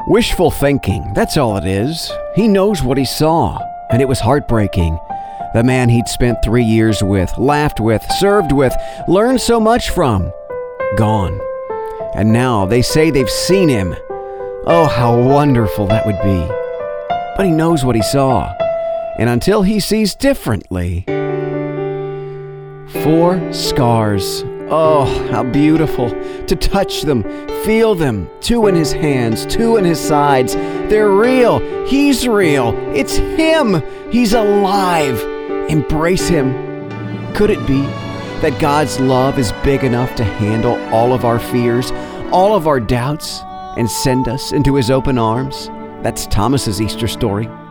Wishful thinking, that's all it is. He knows what he saw, and it was heartbreaking. The man he'd spent 3 years with, laughed with, served with, learned so much from, gone. And now they say they've seen him. Oh, how wonderful that would be. But he knows what he saw, and until he sees differently. 4 scars. Oh, how beautiful to touch them, feel them. 2 in his hands, 2 in his sides. They're real. He's real. It's him. He's alive. Embrace him. Could it be that God's love is big enough to handle all of our fears, all of our doubts, and send us into his open arms? That's Thomas's Easter story.